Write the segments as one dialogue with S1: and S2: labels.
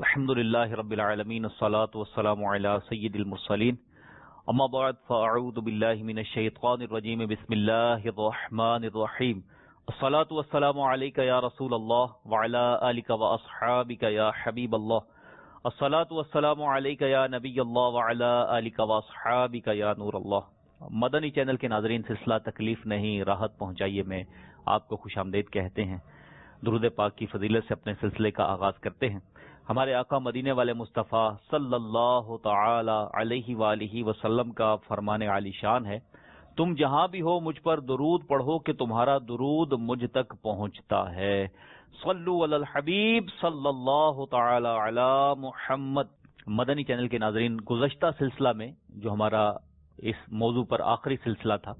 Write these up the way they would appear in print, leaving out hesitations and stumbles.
S1: الحمد للہ رب العالمین الصلاۃ والسلام علی سید المرسلین اما بعد فاعوذ باللہ من الشیطان الرجیم بسم اللہ الرحمن الرحیم الصلاۃ والسلام علیک یا رسول اللہ وعلی آلک واصحابک یا حبیب اللہ الصلاۃ والسلام علیک یا نبی اللہ وعلی آلک واصحابک یا نور اللہ۔ مدنی چینل کے ناظرین، سلسلہ تکلیف نہیں راحت پہنچائیے میں آپ کو خوش آمدید کہتے ہیں۔ درود پاک کی فضیلت سے اپنے سلسلے کا آغاز کرتے ہیں۔ ہمارے آقا مدینے والے مصطفیٰ صلی اللہ تعالی علیہ وآلہ وسلم کا فرمان عالی شان ہے، تم جہاں بھی ہو مجھ پر درود پڑھو کہ تمہارا درود مجھ تک پہنچتا ہے۔ صلو علی الحبیب صلی اللہ تعالی علی محمد۔ مدنی چینل کے ناظرین، گزشتہ سلسلہ میں جو ہمارا اس موضوع پر آخری سلسلہ تھا،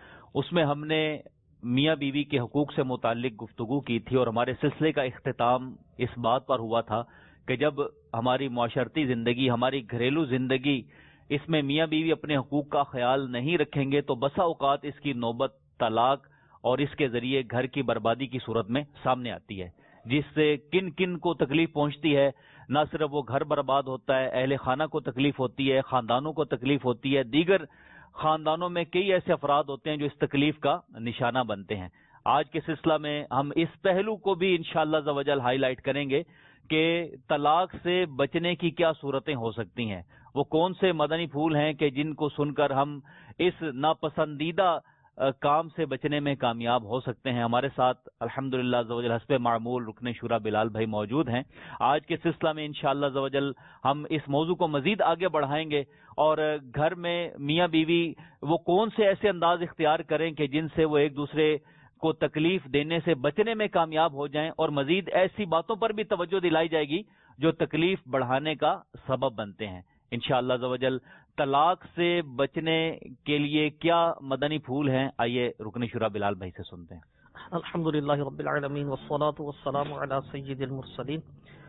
S1: اس میں ہم نے میاں بیوی کے حقوق سے متعلق گفتگو کی تھی، اور ہمارے سلسلے کا اختتام اس بات پر ہوا تھا کہ جب ہماری معاشرتی زندگی، ہماری گھریلو زندگی، اس میں میاں بیوی اپنے حقوق کا خیال نہیں رکھیں گے تو بسا اوقات اس کی نوبت طلاق اور اس کے ذریعے گھر کی بربادی کی صورت میں سامنے آتی ہے، جس سے کن کن کو تکلیف پہنچتی ہے۔ نہ صرف وہ گھر برباد ہوتا ہے، اہل خانہ کو تکلیف ہوتی ہے، خاندانوں کو تکلیف ہوتی ہے، دیگر خاندانوں میں کئی ایسے افراد ہوتے ہیں جو اس تکلیف کا نشانہ بنتے ہیں۔ آج کے سلسلہ میں ہم اس پہلو کو بھی انشاءاللہ عز و جل ہائی لائٹ کریں گے کہ طلاق سے بچنے کی کیا صورتیں ہو سکتی ہیں، وہ کون سے مدنی پھول ہیں کہ جن کو سن کر ہم اس ناپسندیدہ کام سے بچنے میں کامیاب ہو سکتے ہیں۔ ہمارے ساتھ الحمدللہ عز و جل حسب معمول رکن شورا بلال بھائی موجود ہیں۔ آج کے سلسلہ میں انشاءاللہ عز و جل ہم اس موضوع کو مزید آگے بڑھائیں گے، اور گھر میں میاں بیوی وہ کون سے ایسے انداز اختیار کریں کہ جن سے وہ ایک دوسرے کو تکلیف دینے سے بچنے میں کامیاب ہو جائیں، اور مزید ایسی باتوں پر بھی توجہ دلائی جائے گی جو تکلیف بڑھانے کا سبب بنتے ہیں انشاءاللہ عز و جل۔ طلاق سے بچنے کے لیے کیا مدنی پھول ہیں، آئیے رکن شورا بلال بھائی سے سنتے ہیں۔
S2: الحمدللہ رب العالمین والصلاة والسلام علی سید المرسلین،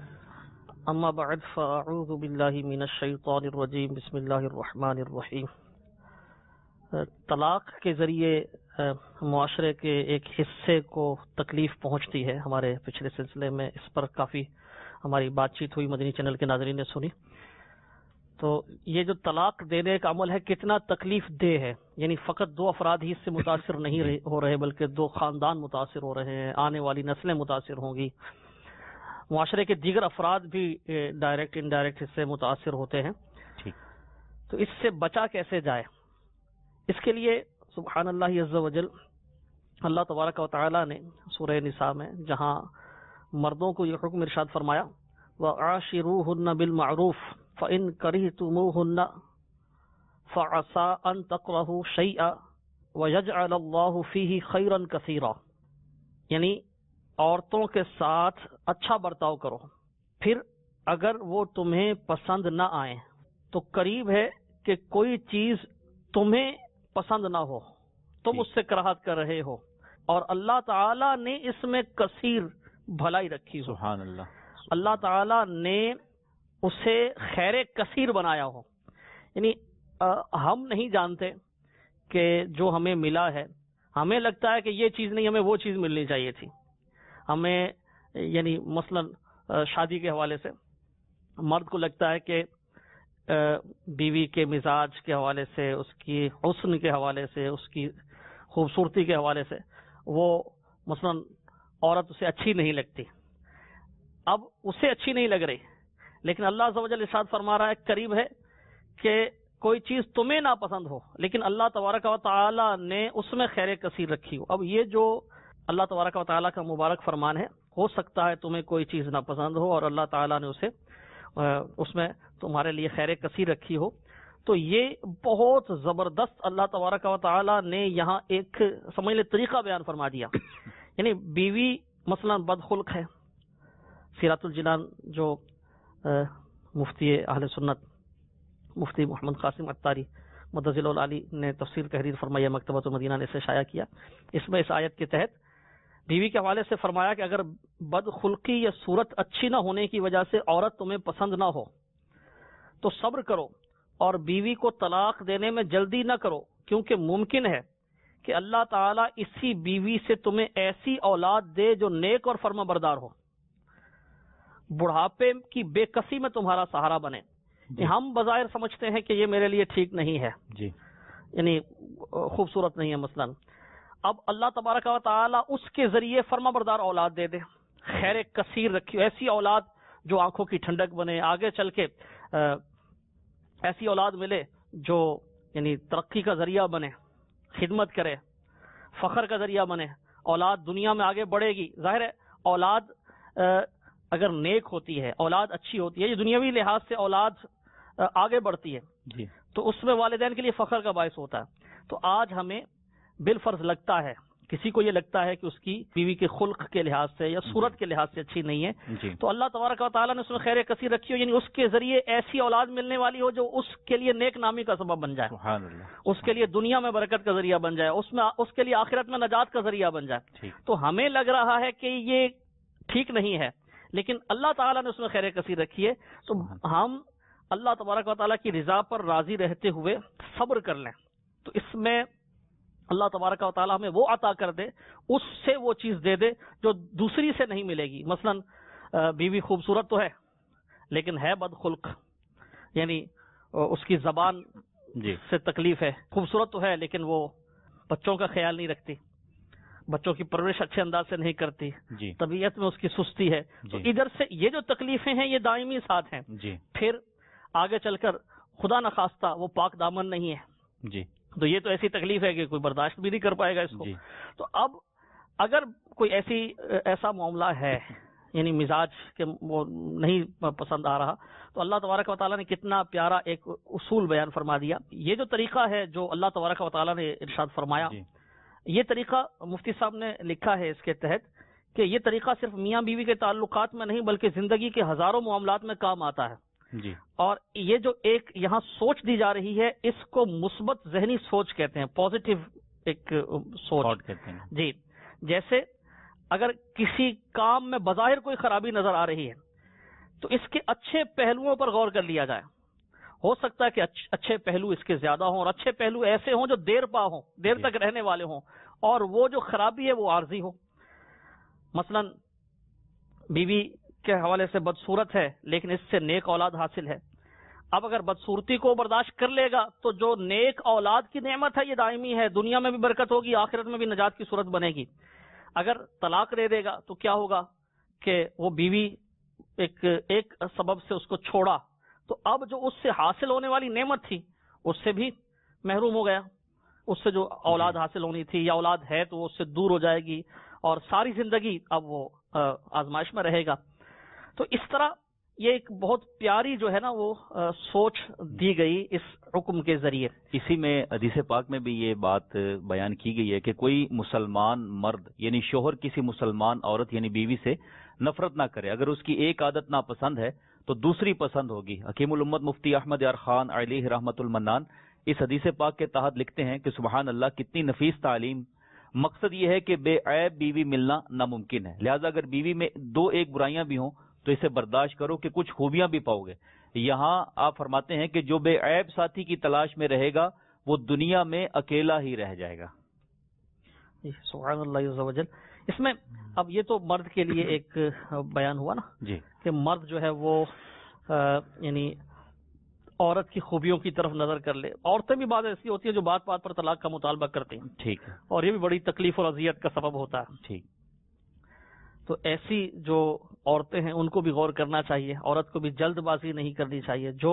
S2: اما بعد فاعوذ باللہ من الشیطان الرجیم، بسم اللہ الرحمن الرحیم۔ طلاق کے ذریعے معاشرے کے ایک حصے کو تکلیف پہنچتی ہے۔ ہمارے پچھلے سلسلے میں اس پر کافی ہماری بات چیت ہوئی، مدنی چینل کے ناظرین نے سنی۔ تو یہ جو طلاق دینے کا عمل ہے کتنا تکلیف دہ ہے، یعنی فقط دو افراد ہی اس سے متاثر نہیں ہو رہے بلکہ دو خاندان متاثر ہو رہے ہیں، آنے والی نسلیں متاثر ہوں گی، معاشرے کے دیگر افراد بھی ڈائریکٹ انڈائریکٹ اس سے متاثر ہوتے ہیں۔ تو اس سے بچا کیسے جائے؟ اس کے لیے سبحان اللہ عز و جل، اللہ تبارک و تعالی نے سورہ نساء میں جہاں مردوں کو یہ حکم ارشاد فرمایا وَعَاشِرُوهُنَّ بِالْمَعْرُوفِ فَإِن كَرِهْتُمُوهُنَّ فَعَسَىٰ أَن تَكْرَهُوا شَيْئًا وَيَجْعَلَ اللَّهُ فِيهِ خَيْرًا كَثِيرًا، یعنی عورتوں کے ساتھ اچھا برتاؤ کرو، پھر اگر وہ تمہیں پسند نہ آئیں تو قریب ہے کہ کوئی چیز تمہیں پسند نہ ہو، تم اس سے کراہت کر رہے ہو، اور اللہ تعالی نے اس میں کثیر بھلائی رکھی ہو۔
S1: سبحان اللہ۔
S2: اللہ تعالی نے اسے خیر کثیر بنایا ہو، یعنی ہم نہیں جانتے کہ جو ہمیں ملا ہے، ہمیں لگتا ہے کہ یہ چیز نہیں، ہمیں وہ چیز ملنی چاہیے تھی۔ ہمیں یعنی مثلا شادی کے حوالے سے مرد کو لگتا ہے کہ بیوی کے مزاج کے حوالے سے، اس کی حسن کے حوالے سے، اس کی خوبصورتی کے حوالے سے وہ مثلا عورت اسے اچھی نہیں لگتی، اب اسے اچھی نہیں لگ رہی، لیکن اللہ عز و جل ارشاد فرما رہا ہے قریب ہے کہ کوئی چیز تمہیں ناپسند ہو لیکن اللہ تبارک و تعالی نے اس میں خیر کثیر رکھی ہو۔ اب یہ جو اللہ تبارک و تعالی کا مبارک فرمان ہے، ہو سکتا ہے تمہیں کوئی چیز ناپسند ہو اور اللہ تعالی نے اس میں تمہارے لیے خیر کثیر رکھی ہو، تو یہ بہت زبردست اللہ تبارک و تعالی نے یہاں ایک سمجھ لے طریقہ بیان فرما دیا۔ یعنی بیوی مثلا بدخلق ہے، سیرات الجنان جو مفتی اہل سنت مفتی محمد قاسم عطاری مدظل العالی نے تفسیر تحریر فرمایا، مکتبۃ المدینہ نے اسے شائع کیا، اس میں اس آیت کے تحت بیوی کے حوالے سے فرمایا کہ اگر بدخلقی یا صورت اچھی نہ ہونے کی وجہ سے عورت تمہیں پسند نہ ہو تو صبر کرو اور بیوی کو طلاق دینے میں جلدی نہ کرو، کیونکہ ممکن ہے کہ اللہ تعالیٰ اسی بیوی سے تمہیں ایسی اولاد دے جو نیک اور فرما بردار ہو۔ بڑھاپے کی بے کسی میں تمہارا سہارا بنے. ہم بظاہر سمجھتے ہیں کہ یہ میرے لیے ٹھیک نہیں ہے, یعنی خوبصورت نہیں ہے مثلا. اب اللہ تبارک و تعالی اس کے ذریعے فرما بردار اولاد دے دے, خیر کثیر رکھی, ایسی اولاد جو آنکھوں کی ٹھنڈک بنے, آگے چل کے ایسی اولاد ملے جو یعنی ترقی کا ذریعہ بنے, خدمت کرے, فخر کا ذریعہ بنے. اولاد دنیا میں آگے بڑھے گی. ظاہر ہے اولاد اگر نیک ہوتی ہے, اولاد اچھی ہوتی ہے, یہ دنیاوی لحاظ سے اولاد آگے بڑھتی ہے تو اس میں والدین کے لیے فخر کا باعث ہوتا ہے. تو آج ہمیں بالفرض لگتا ہے, کسی کو یہ لگتا ہے کہ اس کی بیوی کے خلق کے لحاظ سے یا صورت کے لحاظ سے اچھی نہیں ہے, تو اللہ تبارک و تعالیٰ نے اس میں خیر کثیر رکھی ہو, یعنی اس کے ذریعے ایسی اولاد ملنے والی ہو جو اس کے لیے نیک نامی کا سبب بن جائے, اس کے لیے دنیا میں برکت کا ذریعہ بن جائے, اس کے لیے آخرت میں نجات کا ذریعہ بن جائے. تو ہمیں لگ رہا ہے کہ یہ ٹھیک نہیں ہے, لیکن اللہ تعالیٰ نے اس میں خیر کثیر رکھی ہے. تو ہم اللہ تبارک و تعالیٰ کی رضا پر راضی رہتے ہوئے صبر کر لیں, تو اس میں اللہ تبارک و تعالیٰ ہمیں وہ عطا کر دے, اس سے وہ چیز دے دے جو دوسری سے نہیں ملے گی. مثلا بیوی خوبصورت تو ہے لیکن ہے بد خلق, یعنی اس کی زبان سے تکلیف ہے. خوبصورت تو ہے لیکن وہ بچوں کا خیال نہیں رکھتی, بچوں کی پرورش اچھے انداز سے نہیں کرتی, طبیعت میں اس کی سستی ہے. تو ادھر سے یہ جو تکلیفیں ہیں یہ دائمی ساتھ ہیں. پھر آگے چل کر خدا نخواستہ وہ پاک دامن نہیں ہے, تو یہ تو ایسی تکلیف ہے کہ کوئی برداشت بھی نہیں کر پائے گا اس کو. تو اب اگر کوئی ایسا معاملہ ہے, یعنی مزاج کے وہ نہیں پسند آ رہا, تو اللہ تبارک و تعالیٰ نے کتنا پیارا ایک اصول بیان فرما دیا. یہ جو طریقہ ہے جو اللہ تبارک و تعالیٰ نے ارشاد فرمایا, یہ طریقہ مفتی صاحب نے لکھا ہے اس کے تحت کہ یہ طریقہ صرف میاں بیوی کے تعلقات میں نہیں بلکہ زندگی کے ہزاروں معاملات میں کام آتا ہے. اور یہ جو ایک یہاں سوچ دی جا رہی ہے اس کو مثبت ذہنی سوچ کہتے ہیں, پازیٹیو ایک سوچ کہتے ہیں. جیسے اگر کسی کام میں بظاہر کوئی خرابی نظر آ رہی ہے تو اس کے اچھے پہلوؤں پر غور کر لیا جائے. ہو سکتا ہے کہ اچھے پہلو اس کے زیادہ ہوں, اور اچھے پہلو ایسے ہوں جو دیر پا ہوں, دیر تک رہنے والے ہوں, اور وہ جو خرابی ہے وہ عارضی ہو. مثلا بیوی کے حوالے سے بدصورت ہے لیکن اس سے نیک اولاد حاصل ہے. اب اگر بدصورتی کو برداشت کر لے گا تو جو نیک اولاد کی نعمت ہے یہ دائمی ہے, دنیا میں بھی برکت ہوگی, آخرت میں بھی نجات کی صورت بنے گی. اگر طلاق دے دے گا تو کیا ہوگا کہ وہ بیوی ایک سبب سے اس کو چھوڑا, تو اب جو اس سے حاصل ہونے والی نعمت تھی اس سے بھی محروم ہو گیا, اس سے جو اولاد حاصل ہونی تھی, یا اولاد ہے تو وہ اس سے دور ہو جائے گی اور ساری زندگی اب وہ آزمائش میں رہے گا. تو اس طرح یہ ایک بہت پیاری جو ہے نا وہ سوچ دی گئی اس حکم کے ذریعے.
S1: اسی میں حدیث پاک میں بھی یہ بات بیان کی گئی ہے کہ کوئی مسلمان مرد یعنی شوہر کسی مسلمان عورت یعنی بیوی سے نفرت نہ کرے. اگر اس کی ایک عادت ناپسند ہے تو دوسری پسند ہوگی. حکیم الامت مفتی احمد یار خان علیہ رحمت المنان اس حدیث پاک کے تحت لکھتے ہیں کہ سبحان اللہ کتنی نفیس تعلیم. مقصد یہ ہے کہ بے عیب بیوی ملنا ناممکن ہے, لہذا اگر بیوی میں دو ایک برائیاں بھی ہوں تو اسے برداشت کرو کہ کچھ خوبیاں بھی پاؤ گے. یہاں آپ فرماتے ہیں کہ جو بے عیب ساتھی کی تلاش میں رہے گا وہ دنیا میں اکیلا ہی رہ جائے گا.
S2: سبحان اللہ عز و جل. اس میں اب یہ تو مرد کے لیے ایک بیان ہوا نا کہ مرد جو ہے وہ یعنی عورت کی خوبیوں کی طرف نظر کر لے. عورتیں بھی بعض ایسی ہوتی ہیں جو بات بات پر طلاق کا مطالبہ کرتی ہیں, ٹھیک ہے, اور یہ بھی بڑی تکلیف اور اذیت کا سبب ہوتا ہے. ٹھیک, تو ایسی جو عورتیں ہیں ان کو بھی غور کرنا چاہیے, عورت کو بھی جلد بازی نہیں کرنی چاہیے. جو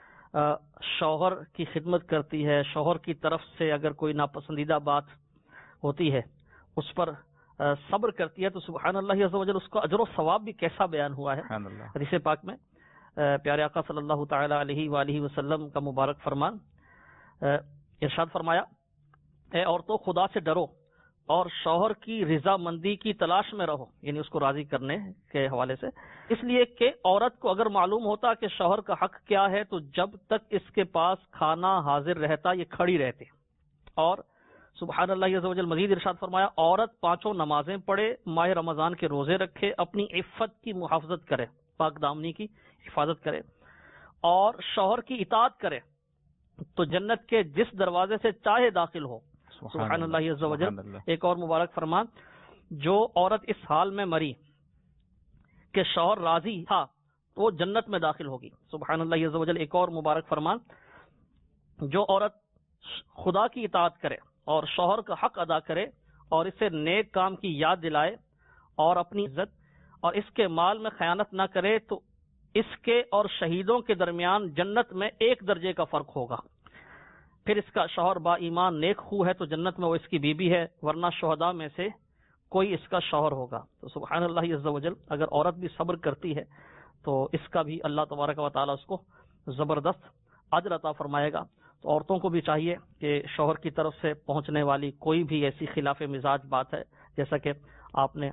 S2: شوہر کی خدمت کرتی ہے, شوہر کی طرف سے اگر کوئی ناپسندیدہ بات ہوتی ہے اس پر صبر کرتی ہے تو سبحان اللہ عز و جل اس کا اجر و ثواب بھی کیسا بیان ہوا ہے حدیث پاک میں. پیارے آقا صلی اللہ تعالی علیہ وآلہ وسلم کا مبارک فرمان, ارشاد فرمایا, اے عورتوں خدا سے ڈرو اور شوہر کی رضا مندی کی تلاش میں رہو, یعنی اس کو راضی کرنے کے حوالے سے. اس لیے کہ عورت کو اگر معلوم ہوتا کہ شوہر کا حق کیا ہے تو جب تک اس کے پاس کھانا حاضر رہتا یہ کھڑی رہتی. اور سبحان اللہ عز و جل مزید ارشاد فرمایا, عورت 5 نمازیں پڑھے, ماہ رمضان کے روزے رکھے, اپنی عفت کی محافظت کرے, پاک دامنی کی حفاظت کرے, اور شوہر کی اطاعت کرے تو جنت کے جس دروازے سے چاہے داخل ہو. سبحان اللہ عز و جل. ایک اور مبارک فرمان, جو عورت اس حال میں مری کہ شوہر راضی تھا تو وہ جنت میں داخل ہوگی. سبحان اللہ عز و جل. ایک اور مبارک فرمان, جو عورت خدا کی اطاعت کرے اور شوہر کا حق ادا کرے اور اسے نیک کام کی یاد دلائے اور اپنی عزت اور اس کے مال میں خیانت نہ کرے تو اس کے اور شہیدوں کے درمیان جنت میں 1 درجے کا فرق ہوگا. پھر اس کا شوہر با ایمان نیک خو ہے تو جنت میں وہ اس کی بیوی ہے, ورنہ شہداء میں سے کوئی اس کا شوہر ہوگا. تو سبحان اللہ عز و جل, اگر عورت بھی صبر کرتی ہے تو اس کا بھی اللہ تبارک و تعالیٰ اس کو زبردست اجر عطا فرمائے گا. تو عورتوں کو بھی چاہیے کہ شوہر کی طرف سے پہنچنے والی کوئی بھی ایسی خلاف مزاج بات ہے, جیسا کہ آپ نے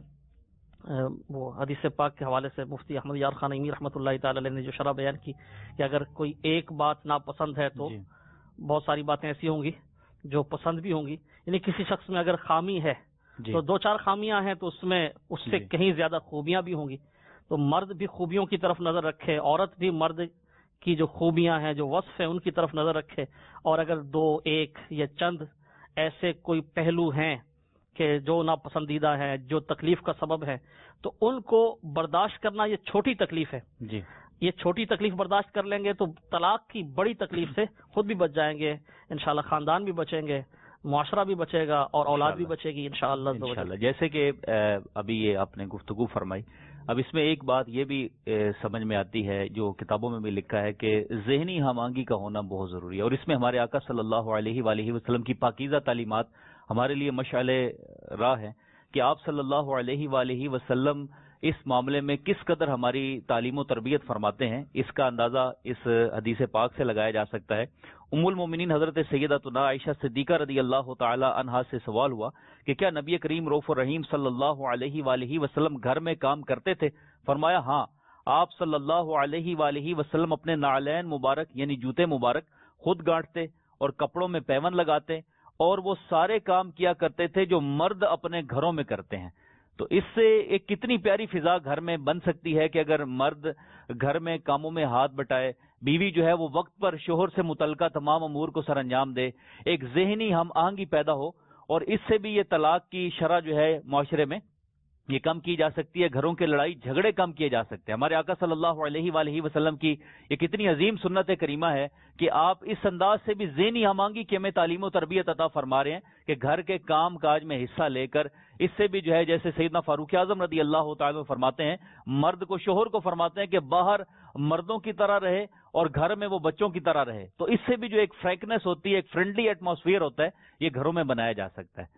S2: وہ حدیث پاک کے حوالے سے مفتی احمد یار خان نعیمی رحمۃ اللہ تعالی علیہ نے جو شرح بیان کی کہ اگر کوئی ایک بات ناپسند ہے تو بہت ساری باتیں ایسی ہوں گی جو پسند بھی ہوں گی. یعنی کسی شخص میں اگر خامی ہے تو 2-4 خامیاں ہیں تو اس سے کہیں زیادہ خوبیاں بھی ہوں گی. تو مرد بھی خوبیوں کی طرف نظر رکھے, عورت بھی مرد کی جو خوبیاں ہیں, جو وصف ہیں, ان کی طرف نظر رکھے. اور اگر 2-1 یا چند ایسے کوئی پہلو ہیں کہ جو ناپسندیدہ ہیں, جو تکلیف کا سبب ہے, تو ان کو برداشت کرنا یہ چھوٹی تکلیف ہے. یہ چھوٹی تکلیف برداشت کر لیں گے تو طلاق کی بڑی تکلیف سے خود بھی بچ جائیں گے, انشاءاللہ خاندان بھی بچیں گے, معاشرہ بھی بچے گا اور اولاد بھی بچے گی انشاءاللہ.
S1: جیسے کہ ابھی یہ آپ نے گفتگو فرمائی, اب اس میں ایک بات یہ بھی سمجھ میں آتی ہے جو کتابوں میں بھی لکھا ہے کہ ذہنی ہم آہنگی کا ہونا بہت ضروری ہے, اور اس میں ہمارے آقا صلی اللہ علیہ وآلہ وسلم کی پاکیزہ تعلیمات ہمارے لیے مشعل راہ ہے کہ آپ صلی اللہ علیہ وآلہ وسلم اس معاملے میں کس قدر ہماری تعلیم و تربیت فرماتے ہیں. اس کا اندازہ اس حدیث پاک سے لگایا جا سکتا ہے. ام المومنین حضرت سیدتنا عائشہ صدیقہ رضی اللہ تعالی عنہا سے سوال ہوا کہ کیا نبی کریم رؤوف الرحیم صلی اللہ علیہ وآلہ وسلم گھر میں کام کرتے تھے؟ فرمایا ہاں, آپ صلی اللہ علیہ وآلہ وسلم اپنے نعلین مبارک یعنی جوتے مبارک خود گانٹتے اور کپڑوں میں پیون لگاتے اور وہ سارے کام کیا کرتے تھے جو مرد اپنے گھروں میں کرتے ہیں. تو اس سے ایک کتنی پیاری فضا گھر میں بن سکتی ہے کہ اگر مرد گھر میں کاموں میں ہاتھ بٹائے, بیوی جو ہے وہ وقت پر شوہر سے متعلقہ تمام امور کو سر انجام دے, ایک ذہنی ہم آہنگی پیدا ہو, اور اس سے بھی یہ طلاق کی شرح جو ہے معاشرے میں یہ کم کی جا سکتی ہے, گھروں کے لڑائی جھگڑے کم کیے جا سکتے ہیں. ہمارے آقا صلی اللہ علیہ وآلہ وسلم کی یہ کتنی عظیم سنت کریمہ ہے کہ آپ اس انداز سے بھی ذہنی ہم آہنگی کی ہمیں تعلیم و تربیت عطا فرما رہے ہیں کہ گھر کے کام کاج میں حصہ لے کر اس سے بھی جو ہے جیسے سیدنا فاروق اعظم رضی اللہ تعالیٰ فرماتے ہیں, مرد کو شوہر کو فرماتے ہیں کہ باہر مردوں کی طرح رہے اور گھر میں وہ بچوں کی طرح رہے. تو اس سے بھی جو ایک فرینکنس ہوتی ہے, ایک فرینڈلی ایٹماسفیئر ہوتا ہے, یہ گھروں میں بنایا جا سکتا ہے.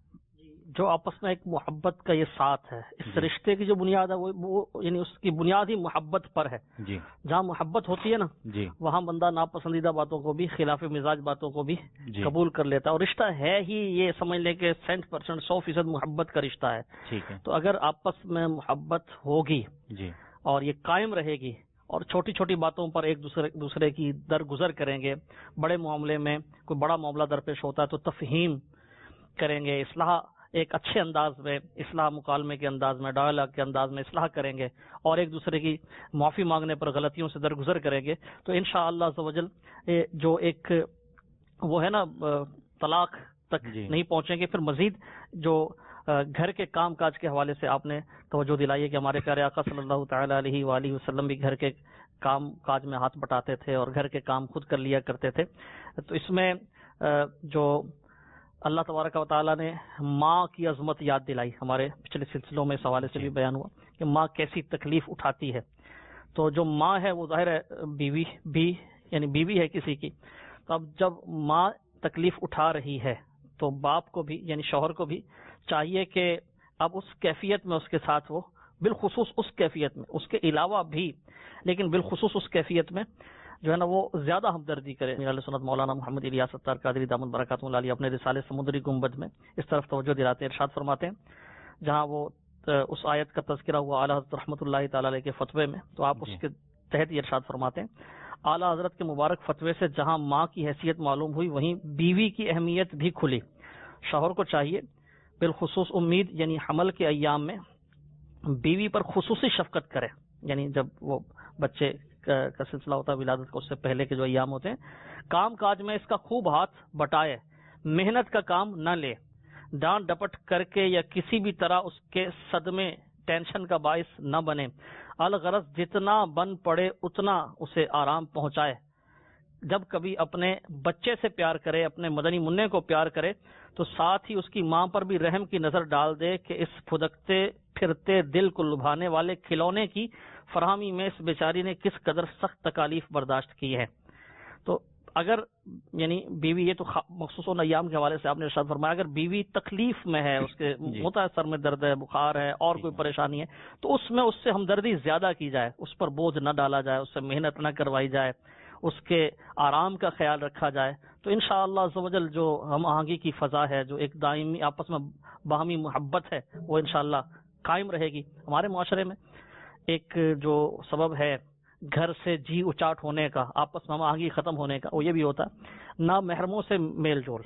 S2: جو آپس میں ایک محبت کا یہ ساتھ ہے, اس رشتے کی جو بنیاد ہے وہ یعنی اس کی بنیاد ہی محبت پر ہے. جہاں محبت ہوتی ہے نا, وہاں بندہ ناپسندیدہ باتوں کو بھی, خلاف مزاج باتوں کو بھی قبول کر لیتا ہے. اور رشتہ ہے ہی یہ سمجھ لیں کہ 100% محبت کا رشتہ ہے. تو اگر آپس میں محبت ہوگی اور یہ قائم رہے گی اور چھوٹی چھوٹی باتوں پر ایک دوسرے کی درگزر کریں گے, بڑے معاملے میں کوئی بڑا معاملہ درپیش ہوتا ہے تو تفہیم کریں گے, اصلاح ایک اچھے انداز میں, اصلاح مکالمے کے انداز میں, ڈائلاگ کے انداز میں اصلاح کریں گے اور ایک دوسرے کی معافی مانگنے پر غلطیوں سے درگزر کریں گے, تو انشاءاللہ عز و جل جو ایک وہ ہے نا طلاق تک نہیں پہنچیں گے. پھر مزید جو گھر کے کام کاج کے حوالے سے آپ نے توجہ دلائی ہے کہ ہمارے پیارے آقا صلی اللہ تعالی علیہ وآلہ وسلم بھی گھر کے کام کاج میں ہاتھ بٹاتے تھے اور گھر کے کام خود کر لیا کرتے تھے. تو اس میں جو اللہ تبارک و تعالیٰ نے ماں کی عظمت یاد دلائی, ہمارے پچھلے سلسلوں میں اس حوالے سے بھی بیان ہوا کہ ماں کیسی تکلیف اٹھاتی ہے. تو جو ماں ہے وہ ظاہر ہے بیوی بھی یعنی بیوی ہے کسی کی, تو اب جب ماں تکلیف اٹھا رہی ہے تو باپ کو بھی یعنی شوہر کو بھی چاہیے کہ اب اس کیفیت میں اس کے ساتھ وہ بالخصوص اس کیفیت میں, اس کے علاوہ بھی لیکن بالخصوص اس کیفیت میں جو ہے نا وہ زیادہ ہمدردی کرے. اہل سنت مولانا محمد الیاس ستار قادری دامت برکاتہ اللہ علیہ اپنے رسالے سمندری گنبد میں اس طرف توجہ دلاتے ہیں, ارشاد فرماتے ہیں جہاں وہ اس آیت کا تذکرہ ہوا اعلیٰ حضرت رحمۃ اللہ تعالی علیہ کے فتوے میں, تو آپ اس کے تحت یہ ارشاد فرماتے ہیں اعلیٰ حضرت کے مبارک فتوے سے جہاں ماں کی حیثیت معلوم ہوئی وہیں بیوی کی اہمیت بھی کھلی. شوہر کو چاہیے بالخصوص امید یعنی حمل کے ایام میں بیوی پر خصوصی شفقت کرے, یعنی جب وہ بچے کا سلسلہ ہوتا ہے ولادت کو, اس سے پہلے کے جو ایام ہوتے ہیں, کام کاج میں اس کا خوب ہاتھ بٹائے, محنت کا کام نہ لے, ڈانٹ ڈپٹ کر کے یا کسی بھی طرح اس کے صدمے ٹینشن کا باعث نہ بنے، الغرض جتنا بن پڑے اتنا اسے آرام پہنچائے۔ جب کبھی اپنے بچے سے پیار کرے، اپنے مدنی منع کو پیار کرے، تو ساتھ ہی اس کی ماں پر بھی رحم کی نظر ڈال دے کہ اس پھدکتے پھرتے دل کو لبھانے والے کھلونے کی فراہمی میں اس بیچاری نے کس قدر سخت تکالیف برداشت کی ہے۔ تو اگر یعنی بیوی، یہ تو مخصوص ایام کے حوالے سے آپ نے ارشاد فرمایا، اگر بیوی تکلیف میں ہے، اس کے ہوتا ہے سر میں درد ہے، بخار ہے اور کوئی پریشانی ہے، تو اس میں اس سے ہمدردی زیادہ کی جائے، اس پر بوجھ نہ ڈالا جائے، اس سے محنت نہ کروائی جائے، اس کے آرام کا خیال رکھا جائے، تو انشاءاللہ عز و جل جو ہم آہنگی کی فضا ہے، جو ایک دائمی آپس میں باہمی محبت ہے، وہ انشاءاللہ قائم رہے گی۔ ہمارے معاشرے میں ایک جو سبب ہے گھر سے جی اچاٹ ہونے کا، آپس میں آہنگی ختم ہونے کا، وہ یہ بھی ہوتا ہے نامحرموں سے میل جول۔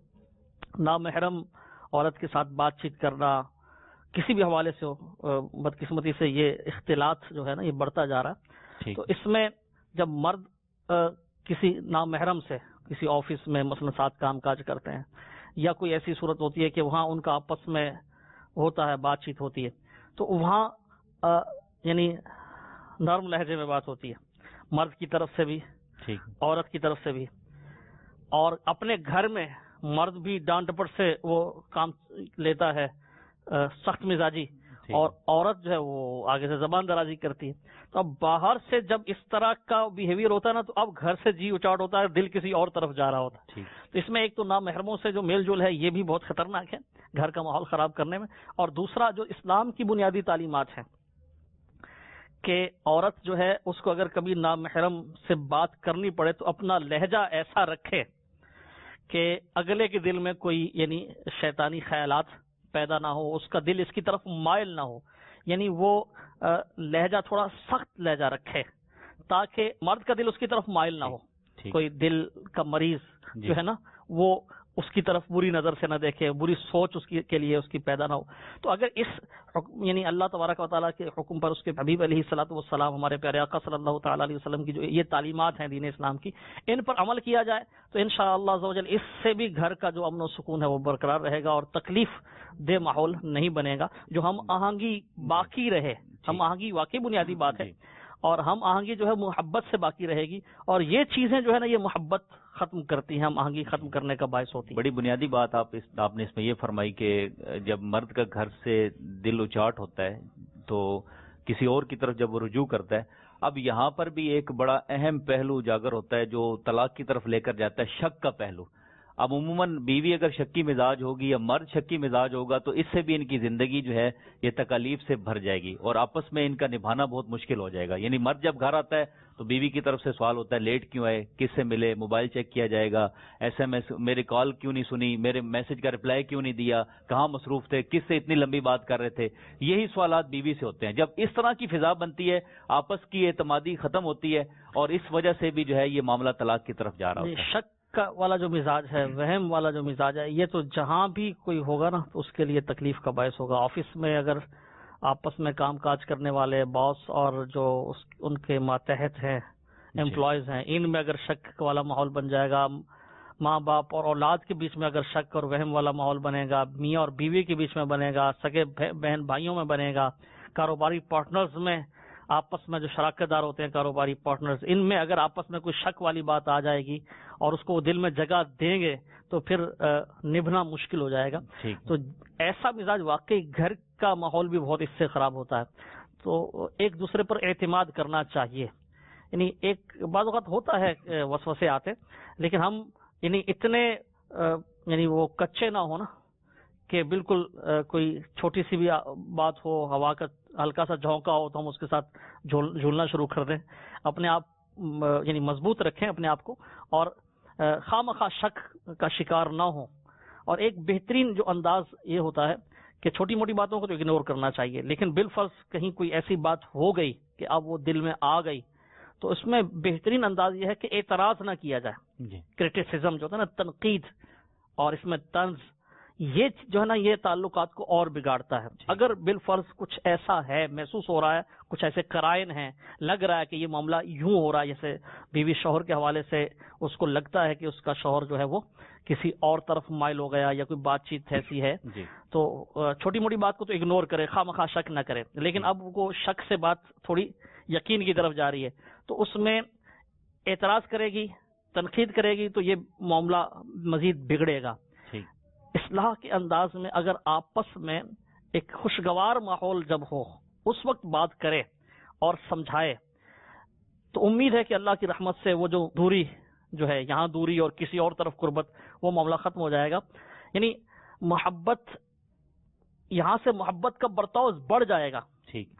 S2: نامحرم عورت کے ساتھ بات چیت کرنا کسی بھی حوالے سے ہو، بدقسمتی سے یہ اختلاط جو ہے نا، یہ بڑھتا جا رہا ہے۔ تو اس میں جب مرد کسی نامحرم سے کسی آفس میں مثلا ساتھ کام کاج کرتے ہیں، یا کوئی ایسی صورت ہوتی ہے کہ وہاں ان کا آپس میں ہوتا ہے، بات چیت ہوتی ہے، تو وہاں یعنی نرم لہجے میں بات ہوتی ہے، مرد کی طرف سے بھی عورت کی طرف سے بھی، اور اپنے گھر میں مرد بھی ڈانٹ ڈپٹ سے وہ کام لیتا ہے، سخت مزاجی، اور عورت جو ہے وہ آگے سے زبان درازی کرتی ہے۔ تو اب باہر سے جب اس طرح کا بیہیویئر ہوتا ہے نا، تو اب گھر سے جی اچاٹ ہوتا ہے، دل کسی اور طرف جا رہا ہوتا ہے۔ تو اس میں ایک تو نامحرموں سے جو میل جول ہے، یہ بھی بہت خطرناک ہے گھر کا ماحول خراب کرنے میں، اور دوسرا جو اسلام کی بنیادی تعلیمات ہیں کہ عورت جو ہے اس کو اگر کبھی نامحرم سے بات کرنی پڑے تو اپنا لہجہ ایسا رکھے کہ اگلے کے دل میں کوئی یعنی شیطانی خیالات پیدا نہ ہو، اس کا دل اس کی طرف مائل نہ ہو، یعنی وہ لہجہ تھوڑا سخت لہجہ رکھے تاکہ مرد کا دل اس کی طرف مائل نہ ہو، کوئی دل کا مریض جو ہے نا وہ اس کی طرف بری نظر سے نہ دیکھے، بری سوچ اس کے لیے اس کی پیدا نہ ہو۔ تو اگر اس یعنی اللہ تبارک و تعالیٰ کے حکم پر، اس کے حبیب علیہ الصلوۃ والسلام، ہمارے پیارے آقا صلی اللہ تعالیٰ علیہ وسلم کی جو یہ تعلیمات ہیں دین اسلام کی، ان پر عمل کیا جائے تو انشاءاللہ عز و جل اس سے بھی گھر کا جو امن و سکون ہے وہ برقرار رہے گا، اور تکلیف دہ ماحول نہیں بنے گا۔ جو ہم آہنگی باقی رہے، ہم آہنگی واقعی بنیادی بات ہے، اور ہم آہنگی جو ہے محبت سے باقی رہے گی، اور یہ چیزیں جو ہے نا یہ محبت ختم کرتی ہیں، ہم آہنگی ختم کرنے کا باعث ہوتی ہے۔
S1: بڑی بنیادی بات آپ نے اس میں یہ فرمائی کہ جب مرد کا گھر سے دل اچاٹ ہوتا ہے تو کسی اور کی طرف جب وہ رجوع کرتا ہے، اب یہاں پر بھی ایک بڑا اہم پہلو اجاگر ہوتا ہے جو طلاق کی طرف لے کر جاتا ہے، شک کا پہلو۔ اب عموماً بیوی اگر شکی مزاج ہوگی یا مرد شکی مزاج ہوگا تو اس سے بھی ان کی زندگی جو ہے یہ تکالیف سے بھر جائے گی، اور آپس میں ان کا نبھانا بہت مشکل ہو جائے گا۔ یعنی مرد جب گھر آتا ہے تو بیوی کی طرف سے سوال ہوتا ہے لیٹ کیوں آئے، کس سے ملے، موبائل چیک کیا جائے گا، SMS میرے کال کیوں نہیں سنی، میرے میسج کا رپلائی کیوں نہیں دیا، کہاں مصروف تھے، کس سے اتنی لمبی بات کر رہے تھے، یہی سوالات بیوی سے ہوتے ہیں۔ جب اس طرح کی فضا بنتی ہے، آپس کی اعتمادی ختم ہوتی ہے، اور اس وجہ سے بھی جو ہے یہ معاملہ طلاق کی طرف جا رہا ہوتا ہے۔
S2: شک والا جو مزاج ہے، وہم والا جو مزاج ہے، یہ تو جہاں بھی کوئی ہوگا نا تو اس کے لیے تکلیف کا باعث ہوگا۔ آفس میں اگر آپس میں کام کاج کرنے والے باس اور جو ان کے ماتحت ہیں، امپلائیز ہیں، ان میں اگر شک والا ماحول بن جائے گا، ماں باپ اور اولاد کے بیچ میں اگر شک اور وہم والا ماحول بنے گا، میاں اور بیوی کے بیچ میں بنے گا، سگے بہن بھائیوں میں بنے گا، کاروباری پارٹنرز میں آپس میں جو شراکت دار ہوتے ہیں کاروباری پارٹنرز، ان میں اگر آپس میں کوئی شک والی بات آ جائے گی اور اس کو دل میں جگہ دیں گے تو پھر نبھنا مشکل ہو جائے گا۔ تو ایسا مزاج واقعی گھر کا ماحول بھی بہت اس سے خراب ہوتا ہے۔ تو ایک دوسرے پر اعتماد کرنا چاہیے۔ یعنی ایک بعض اوقات ہوتا ہے وسوسے آتے، لیکن ہم یعنی اتنے یعنی وہ کچے نہ ہو نا کہ بالکل کوئی چھوٹی سی بھی بات ہو، ہوا کا ہلکا سا جھونکا ہو تو ہم اس کے ساتھ جھولنا شروع کر دیں۔ اپنے آپ یعنی مضبوط رکھیں اپنے آپ کو، اور خواہ مخواہ شک کا شکار نہ ہو۔ اور ایک بہترین جو انداز یہ ہوتا ہے کہ چھوٹی موٹی باتوں کو تو اگنور کرنا چاہیے، لیکن بالفرض کہیں کوئی ایسی بات ہو گئی کہ اب وہ دل میں آ گئی تو اس میں بہترین انداز یہ ہے کہ اعتراض نہ کیا جائے۔ کریٹیسزم جو ہوتا ہے نا، تنقید، اور اس میں طنز، یہ جو ہے نا یہ تعلقات کو اور بگاڑتا ہے. اگر بالفرض کچھ ایسا ہے، محسوس ہو رہا ہے، کچھ ایسے قرائن ہیں، لگ رہا ہے کہ یہ معاملہ یوں ہو رہا ہے، جیسے بیوی شوہر کے حوالے سے اس کو لگتا ہے کہ اس کا شوہر جو ہے وہ کسی اور طرف مائل ہو گیا یا کوئی بات چیت ایسی ہے، تو چھوٹی موٹی بات کو تو اگنور کرے، خواہ مخواہ شک نہ کرے. لیکن اب وہ شک سے بات تھوڑی یقین کی طرف جا رہی ہے، تو اس میں اعتراض کرے گی، تنقید کرے گی، تو یہ معاملہ مزید بگڑے گا. اصلاح کے انداز میں اگر آپس میں ایک خوشگوار ماحول جب ہو، اس وقت بات کرے اور سمجھائے، تو امید ہے کہ اللہ کی رحمت سے وہ جو دوری جو ہے، یہاں دوری اور کسی اور طرف قربت، وہ معاملہ ختم ہو جائے گا. یعنی محبت، یہاں سے محبت کا برتاؤ بڑھ جائے گا،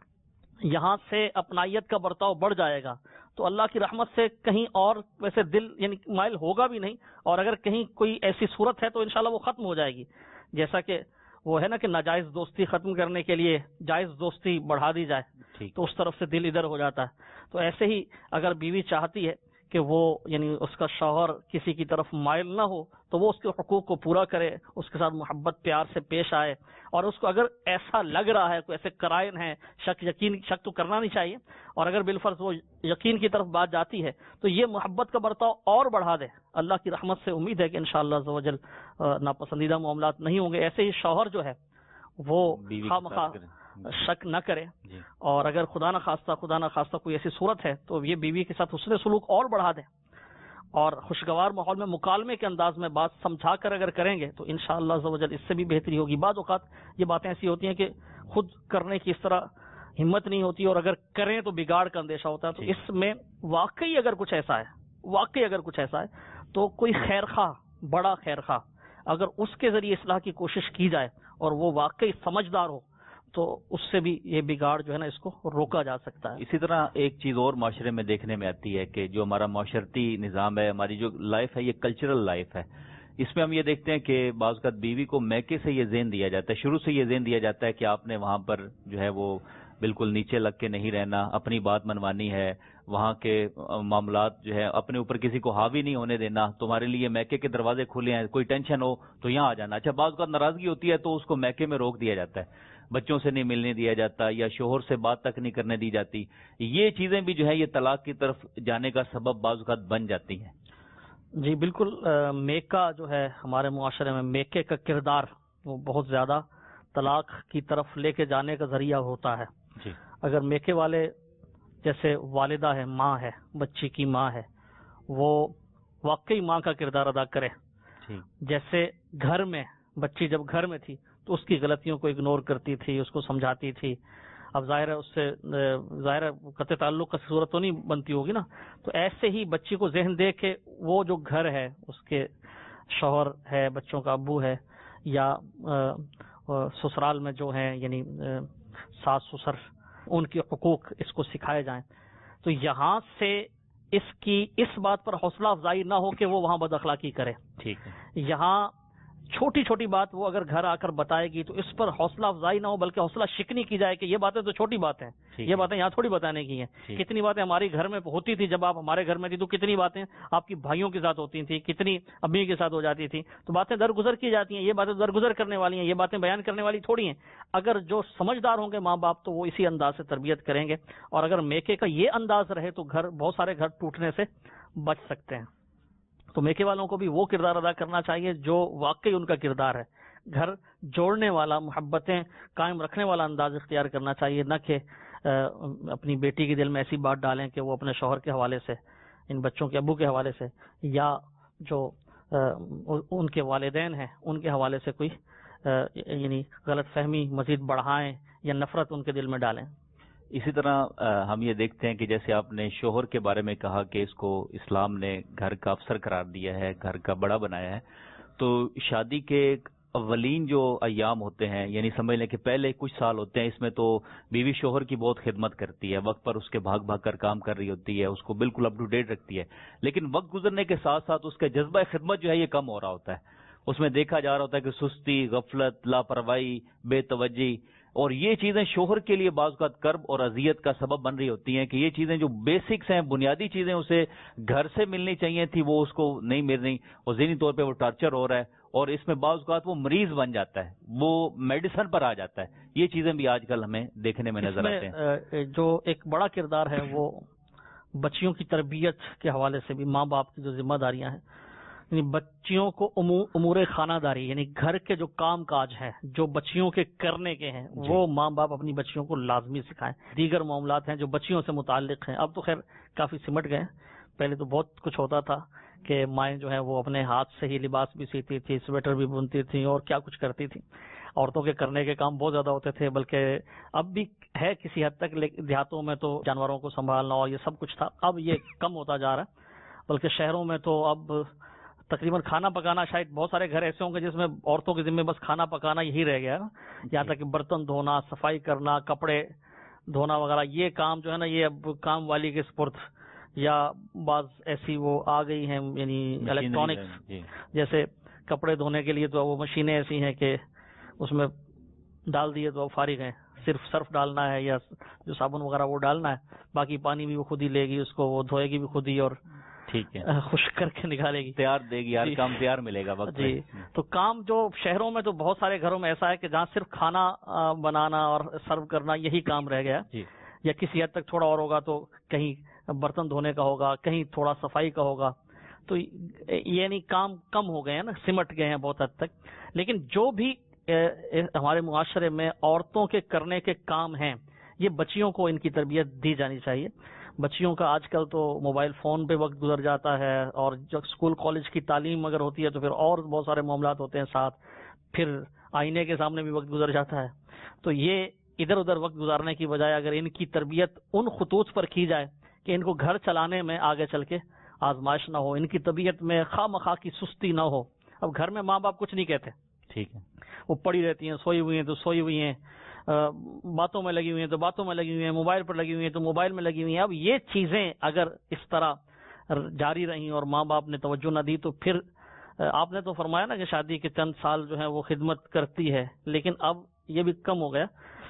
S2: یہاں سے اپنائیت کا برتاؤ بڑھ جائے گا، تو اللہ کی رحمت سے کہیں اور ویسے دل یعنی مائل ہوگا بھی نہیں. اور اگر کہیں کوئی ایسی صورت ہے تو انشاءاللہ وہ ختم ہو جائے گی. جیسا کہ وہ ہے نا کہ ناجائز دوستی ختم کرنے کے لیے جائز دوستی بڑھا دی جائے، تو اس طرف سے دل ادھر ہو جاتا ہے. تو ایسے ہی اگر بیوی چاہتی ہے کہ وہ یعنی اس کا شوہر کسی کی طرف مائل نہ ہو، تو وہ اس کے حقوق کو پورا کرے، اس کے ساتھ محبت پیار سے پیش آئے. اور اس کو اگر ایسا لگ رہا ہے، کوئی ایسے قرائن ہیں، شک تو کرنا نہیں چاہیے، اور اگر بالفرض وہ یقین کی طرف بات جاتی ہے تو یہ محبت کا برتاؤ اور بڑھا دے. اللہ کی رحمت سے امید ہے کہ انشاءاللہ عز و جل ناپسندیدہ معاملات نہیں ہوں گے. ایسے ہی شوہر جو ہے وہ خواہ مخواہ شک نہ کرے، اور اگر خدا نہ خواستہ کوئی ایسی صورت ہے تو یہ بیوی کے ساتھ حسن سلوک اور بڑھا دے، اور خوشگوار ماحول میں مکالمے کے انداز میں بات سمجھا کر اگر کریں گے تو انشاءاللہ عز و جل اس سے بھی بہتری ہوگی. بعض اوقات یہ باتیں ایسی ہوتی ہیں کہ خود کرنے کی اس طرح ہمت نہیں ہوتی، اور اگر کریں تو بگاڑ کا اندیشہ ہوتا ہے. تو اس میں واقعی اگر کچھ ایسا ہے تو کوئی خیر خواہ، بڑا خیر خواہ، اگر اس کے ذریعے اصلاح کی کوشش کی جائے اور وہ واقعی سمجھدار ہو، تو اس سے بھی یہ بگاڑ جو ہے نا اس کو روکا جا سکتا ہے.
S1: اسی طرح ایک چیز اور معاشرے میں دیکھنے میں آتی ہے کہ جو ہمارا معاشرتی نظام ہے، ہماری جو لائف ہے، یہ کلچرل لائف ہے. اس میں ہم یہ دیکھتے ہیں کہ بعض اوقات بیوی کو میکے سے یہ ذہن دیا جاتا ہے، شروع سے یہ ذہن دیا جاتا ہے کہ آپ نے وہاں پر جو ہے وہ بالکل نیچے لگ کے نہیں رہنا، اپنی بات منوانی ہے، وہاں کے معاملات جو ہے اپنے اوپر کسی کو حاوی نہیں ہونے دینا. تمہارے لیے میکے کے دروازے کھلے ہیں، کوئی ٹینشن ہو تو یہاں آ جانا. اچھا، بعض اوقات ناراضگی ہوتی ہے تو اس کو میکے میں روک دیا جاتا ہے، بچوں سے نہیں ملنے دیا جاتا، یا شوہر سے بات تک نہیں کرنے دی جاتی. یہ چیزیں بھی جو ہے یہ طلاق کی طرف جانے کا سبب بعض اوقات بن جاتی ہیں.
S2: جی بالکل. میکا جو ہے ہمارے معاشرے میں، میکے کا کردار وہ بہت زیادہ طلاق کی طرف لے کے جانے کا ذریعہ ہوتا ہے.
S1: جی.
S2: اگر میکے والے جیسے والدہ ہے، ماں ہے، بچی کی ماں ہے، وہ واقعی ماں کا کردار ادا کرے. جیسے گھر میں بچی جب گھر میں تھی تو اس کی غلطیوں کو اگنور کرتی تھی، اس کو سمجھاتی تھی. اب ظاہر ہے اس سے قطع تعلق کا صورت تو نہیں بنتی ہوگی نا. تو ایسے ہی بچی کو ذہن دے کے وہ جو گھر ہے، اس کے شوہر ہے، بچوں کا ابو ہے، یا سسرال میں جو ہیں یعنی ساس سسر، ان کے حقوق اس کو سکھائے جائیں. تو یہاں سے اس کی اس بات پر حوصلہ افزائی نہ ہو کہ وہ وہاں بد اخلاقی کرے.
S1: ٹھیک ہے.
S2: یہاں چھوٹی چھوٹی بات وہ اگر گھر آ کر بتائے گی تو اس پر حوصلہ افزائی نہ ہو، بلکہ حوصلہ شکنی کی جائے کہ یہ باتیں تو چھوٹی باتیں ہیں، یہ باتیں یہاں تھوڑی بتانے کی ہیں. کتنی باتیں ہماری گھر میں ہوتی تھی، جب آپ ہمارے گھر میں تھی تو کتنی باتیں آپ کی بھائیوں کے ساتھ ہوتی تھیں، کتنی امی کے ساتھ ہو جاتی تھی. تو باتیں درگزر کی جاتی ہیں، یہ باتیں درگزر کرنے والی ہیں، یہ باتیں بیان کرنے والی تھوڑی ہیں. اگر جو سمجھدار ہوں گے ماں باپ تو وہ اسی انداز سے تربیت کریں گے. اور اگر میکے کا یہ انداز رہے تو بہت سارے گھر ٹوٹنے سے بچ سکتے ہیں. تو میکے والوں کو بھی وہ کردار ادا کرنا چاہیے جو واقعی ان کا کردار ہے. گھر جوڑنے والا، محبتیں قائم رکھنے والا انداز اختیار کرنا چاہیے، نہ کہ اپنی بیٹی کے دل میں ایسی بات ڈالیں کہ وہ اپنے شوہر کے حوالے سے، ان بچوں کے ابو کے حوالے سے، یا جو ان کے والدین ہیں ان کے حوالے سے کوئی یعنی غلط فہمی مزید بڑھائیں یا نفرت ان کے دل میں ڈالیں.
S1: اسی طرح ہم یہ دیکھتے ہیں کہ جیسے آپ نے شوہر کے بارے میں کہا کہ اس کو اسلام نے گھر کا افسر قرار دیا ہے، گھر کا بڑا بنایا ہے. تو شادی کے اولین جو ایام ہوتے ہیں، یعنی سمجھ لیں کہ پہلے کچھ سال ہوتے ہیں، اس میں تو بیوی شوہر کی بہت خدمت کرتی ہے، وقت پر اس کے بھاگ بھاگ کر کام کر رہی ہوتی ہے، اس کو بالکل اپ ٹو ڈیٹ رکھتی ہے. لیکن وقت گزرنے کے ساتھ ساتھ اس کا جذبہ خدمت جو ہے یہ کم ہو رہا ہوتا ہے. اس میں دیکھا جا رہا ہوتا ہے کہ سستی، غفلت، لاپرواہی، بے توجہی، اور یہ چیزیں شوہر کے لیے بعض اوقات کرب اور اذیت کا سبب بن رہی ہوتی ہیں کہ یہ چیزیں جو بیسکس ہیں، بنیادی چیزیں اسے گھر سے ملنی چاہیے تھی، وہ اس کو نہیں مل رہی، اور ذہنی طور پہ وہ ٹارچر ہو رہا ہے. اور اس میں بعض اوقات وہ مریض بن جاتا ہے، وہ میڈیسن پر آ جاتا ہے. یہ چیزیں بھی آج کل ہمیں دیکھنے میں نظر آتے ہیں.
S2: جو ایک بڑا کردار ہے وہ بچیوں کی تربیت کے حوالے سے بھی ماں باپ کی جو ذمہ داریاں ہیں، یعنی بچیوں کو امور خانہ داری، یعنی گھر کے جو کام کاج ہیں جو بچیوں کے کرنے کے ہیں وہ ماں باپ اپنی بچیوں کو لازمی سکھائیں. دیگر معاملات ہیں جو بچیوں سے متعلق ہیں، اب تو خیر کافی سمٹ گئے. پہلے تو بہت کچھ ہوتا تھا کہ مائیں جو ہیں وہ اپنے ہاتھ سے ہی لباس بھی سیتی تھی، سویٹر بھی بنتی تھیں اور کیا کچھ کرتی تھیں. عورتوں کے کرنے کے کام بہت زیادہ ہوتے تھے، بلکہ اب بھی ہے کسی حد تک، لیکن دیہاتوں میں تو جانوروں کو سنبھالنا اور یہ سب کچھ تھا. اب یہ کم ہوتا جا رہا ہے، بلکہ شہروں میں تو اب تقریباً کھانا پکانا، شاید بہت سارے گھر ایسے ہوں گے جس میں عورتوں کے ذمہ بس کھانا پکانا یہی رہ گیا. یہاں تک کہ برتن دھونا، صفائی کرنا، کپڑے دھونا وغیرہ، یہ کام جو ہے نا یہ اب کام والی کے سپرد، یا بعض ایسی وہ آ گئی ہیں یعنی الیکٹرانکس، جیسے کپڑے دھونے کے لیے تو وہ مشینیں ایسی ہیں کہ اس میں ڈال دیے تو فارغ ہیں، صرف صرف ڈالنا ہے یا جو صابن وغیرہ وہ ڈالنا ہے، باقی پانی بھی وہ خود ہی لے گی، اس کو وہ دھوئے گی بھی خود ہی اور
S1: ٹھیک ہے
S2: خشک کر کے نکالے گی،
S1: تیار دے گی، ہر کام تیار ملے گا وقت.
S2: جی تو کام جو شہروں میں تو بہت سارے گھروں میں ایسا ہے کہ جہاں صرف کھانا بنانا اور سرو کرنا یہی کام رہ گیا، یا کسی حد تک تھوڑا اور ہوگا تو کہیں برتن دھونے کا ہوگا، کہیں تھوڑا صفائی کا ہوگا. تو یعنی کام کم ہو گئے ہیں نا، سمٹ گئے ہیں بہت حد تک. لیکن جو بھی ہمارے معاشرے میں عورتوں کے کرنے کے کام ہیں، یہ بچیوں کو ان کی تربیت دی جانی چاہیے. بچیوں کا آج کل تو موبائل فون پہ وقت گزر جاتا ہے، اور جب اسکول کالج کی تعلیم اگر ہوتی ہے تو پھر اور بہت سارے معاملات ہوتے ہیں ساتھ، پھر آئینے کے سامنے بھی وقت گزر جاتا ہے. تو یہ ادھر ادھر وقت گزارنے کی بجائے اگر ان کی تربیت ان خطوط پر کی جائے کہ ان کو گھر چلانے میں آگے چل کے آزمائش نہ ہو، ان کی طبیعت میں خواہ مخواہ کی سستی نہ ہو. اب گھر میں ماں باپ کچھ نہیں کہتے، ٹھیک ہے، وہ پڑی رہتی ہیں، سوئی ہوئی ہیں تو سوئی ہوئی ہیں، باتوں میں لگی ہوئی ہیں تو باتوں میں لگی ہوئی ہیں، موبائل پر لگی ہوئی ہیں تو موبائل میں لگی ہوئی ہیں. اب یہ چیزیں اگر اس طرح جاری رہیں اور ماں باپ نے توجہ نہ دی تو پھر آپ نے تو فرمایا نا کہ شادی کے چند سال جو ہے وہ خدمت کرتی ہے، لیکن اب یہ بھی کم ہو گیا،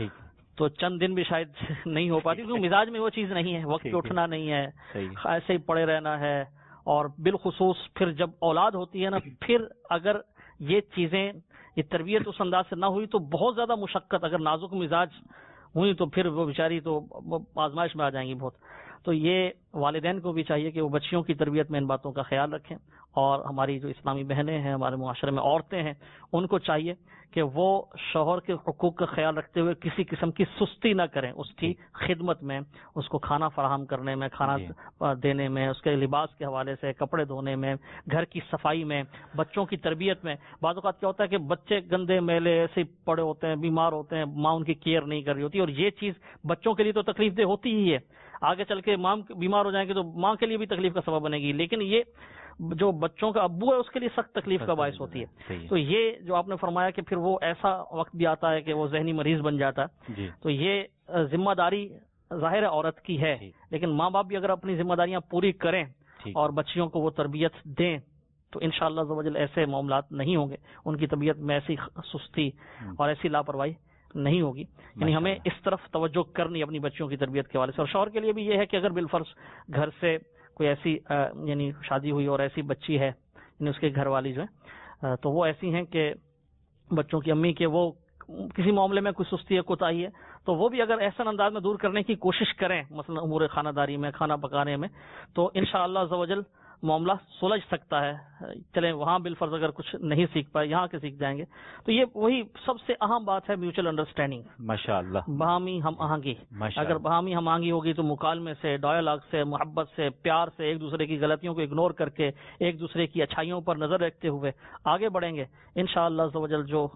S2: تو چند دن بھی شاید نہیں ہو پاتی، کیونکہ مزاج میں وہ چیز نہیں ہے، وقت پہ اٹھنا نہیں ہے، ایسے ہی پڑے رہنا ہے. اور بالخصوص پھر جب اولاد ہوتی ہے نا، پھر اگر یہ چیزیں، یہ تربیت اس انداز سے نہ ہوئی تو بہت زیادہ مشقت، اگر نازک مزاج ہوئی تو پھر وہ بیچاری تو آزمائش میں آ جائیں گی بہت. تو یہ والدین کو بھی چاہیے کہ وہ بچیوں کی تربیت میں ان باتوں کا خیال رکھیں، اور ہماری جو اسلامی بہنیں ہیں، ہمارے معاشرے میں عورتیں ہیں، ان کو چاہیے کہ وہ شوہر کے حقوق کا خیال رکھتے ہوئے کسی قسم کی سستی نہ کریں اس کی خدمت میں، اس کو کھانا فراہم کرنے میں، کھانا دینے میں، اس کے لباس کے حوالے سے، کپڑے دھونے میں، گھر کی صفائی میں، بچوں کی تربیت میں. بعض اوقات کیا ہوتا ہے کہ بچے گندے میلے ایسے پڑے ہوتے ہیں، بیمار ہوتے ہیں، ماں ان کی کیئر نہیں کر رہی ہوتی، اور یہ چیز بچوں کے لیے تو تکلیف دہ ہوتی ہی ہے. آگے چل کے ماں بیمار ہو جائیں گے تو ماں کے لیے بھی تکلیف کا سبب بنے گی، لیکن یہ جو بچوں کا ابو ہے اس کے لیے سخت تکلیف کا باعث ہوتی ہے. تو یہ جو آپ نے فرمایا کہ پھر وہ ایسا وقت بھی آتا ہے کہ وہ ذہنی مریض بن جاتا ہے. تو یہ ذمہ داری ظاہر عورت کی ہے، لیکن ماں باپ بھی اگر اپنی ذمہ داریاں پوری کریں اور بچیوں کو وہ تربیت دیں تو انشاءاللہ عز و جل ایسے معاملات نہیں ہوں گے، ان کی طبیعت میں ایسی سستی اور ایسی لاپرواہی نہیں ہوگی. یعنی ہمیں اس طرف توجہ کرنی اپنی بچیوں کی تربیت کے حوالے سے. اور شوہر کے لیے بھی یہ ہے کہ اگر بالفرض گھر سے کوئی ایسی یعنی شادی ہوئی اور ایسی بچی ہے، یعنی اس کے گھر والی جو ہے تو وہ ایسی ہیں کہ بچوں کی امی کے وہ کسی معاملے میں کوئی سستی ہے، کوتاہی ہے، تو وہ بھی اگر احسن انداز میں دور کرنے کی کوشش کریں، مثلا امور خانہ داری میں، کھانا پکانے میں، تو انشاءاللہ عز و جل معاملہ سلجھ سکتا ہے. چلیں وہاں بالفرض اگر کچھ نہیں سیکھ پائے، یہاں کے سیکھ جائیں گے. تو یہ وہی سب سے اہم بات ہے، میوچل انڈرسٹینڈنگ، ماشاءاللہ، باہمی ہم آہنگی. اگر باہمی ہم آہنگی ہوگی تو مکالمے سے، ڈائلاگ سے، محبت سے، پیار سے، ایک دوسرے کی غلطیوں کو اگنور کر کے، ایک دوسرے کی اچھائیوں پر نظر رکھتے ہوئے آگے بڑھیں گے. انشاءاللہ عز و جل جو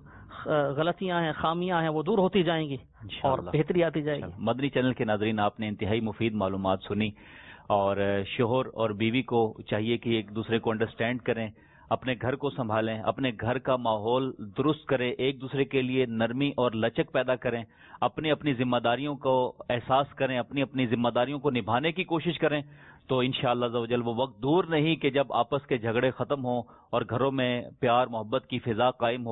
S2: غلطیاں ہیں، خامیاں ہیں، وہ دور ہوتی جائیں گی اور بہتری آتی جائے گی.
S1: مدنی چینل کے ناظرین، آپ نے انتہائی مفید معلومات سنی، اور شوہر اور بیوی کو چاہیے کہ ایک دوسرے کو انڈرسٹینڈ کریں، اپنے گھر کو سنبھالیں، اپنے گھر کا ماحول درست کریں، ایک دوسرے کے لیے نرمی اور لچک پیدا کریں، اپنی اپنی ذمہ داریوں کو احساس کریں، اپنی اپنی ذمہ داریوں کو نبھانے کی کوشش کریں. تو انشاءاللہ عز و جل وہ وقت دور نہیں کہ جب آپس کے جھگڑے ختم ہوں اور گھروں میں پیار محبت کی فضا قائم ہو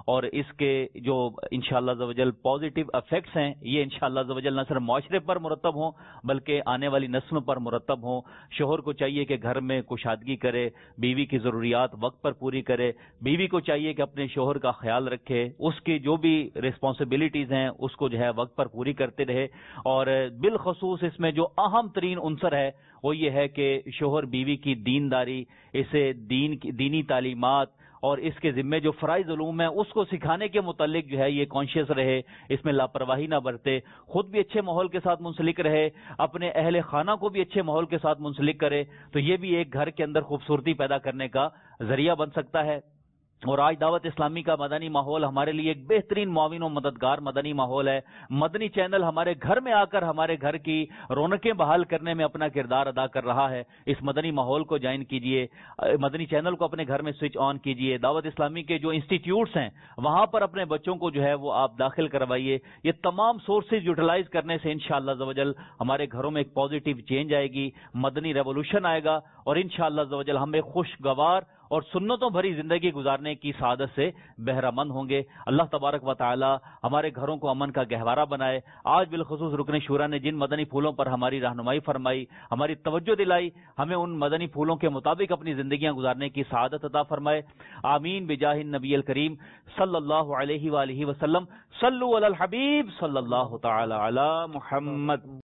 S1: اور اس کے جو انشاءاللہ عز و جل پازیٹیو افیکٹس ہیں یہ انشاءاللہ عز و جل نہ صرف معاشرے پر مرتب ہوں بلکہ آنے والی نسلوں پر مرتب ہوں۔ شوہر کو چاہیے کہ گھر میں کشادگی کرے، بیوی کی ضروریات وقت پر پوری کرے، بیوی کو چاہیے کہ اپنے شوہر کا خیال رکھے، اس کی جو بھی ریسپانسبلٹیز ہیں اس کو جو ہے وقت پر پوری کرتے رہے، اور بالخصوص اس میں جو اہم ترین عنصر ہے وہ یہ ہے کہ شوہر بیوی کی دینداری، اسے دینی تعلیمات اور اس کے ذمے جو فرائض علوم ہیں اس کو سکھانے کے متعلق جو ہے یہ کانشیس رہے، اس میں لاپرواہی نہ برتے، خود بھی اچھے ماحول کے ساتھ منسلک رہے، اپنے اہل خانہ کو بھی اچھے ماحول کے ساتھ منسلک کرے، تو یہ بھی ایک گھر کے اندر خوبصورتی پیدا کرنے کا ذریعہ بن سکتا ہے۔ اور آج دعوت اسلامی کا مدنی ماحول ہمارے لیے ایک بہترین معاون و مددگار مدنی ماحول ہے۔ مدنی چینل ہمارے گھر میں آ کر ہمارے گھر کی رونقیں بحال کرنے میں اپنا کردار ادا کر رہا ہے۔ اس مدنی ماحول کو جوائن کیجئے، مدنی چینل کو اپنے گھر میں سوئچ آن کیجئے، دعوت اسلامی کے جو انسٹیٹیوٹس ہیں وہاں پر اپنے بچوں کو جو ہے وہ آپ داخل کروائیے۔ یہ تمام سورسز یوٹیلائز کرنے سے انشاءاللہ عز و جل ہمارے گھروں میں ایک پازیٹیو چینج آئے گی، مدنی ریولوشن آئے گا، اور انشاءاللہ عز و جل ہم ایک خوشگوار اور سنتوں بھری زندگی گزارنے کی سعادت سے بہرہ مند ہوں گے۔ اللہ تبارک و تعالی ہمارے گھروں کو امن کا گہوارہ بنائے۔ آج بالخصوص رکن شورا نے جن مدنی پھولوں پر ہماری رہنمائی فرمائی، ہماری توجہ دلائی، ہمیں ان مدنی پھولوں کے مطابق اپنی زندگیاں گزارنے کی سعادت عطا فرمائے۔ آمین بجاہ النبی الکریم صلی اللہ علیہ وآلہ وسلم۔ صلوا علی الحبیب صلی اللہ تعالی علی محمد۔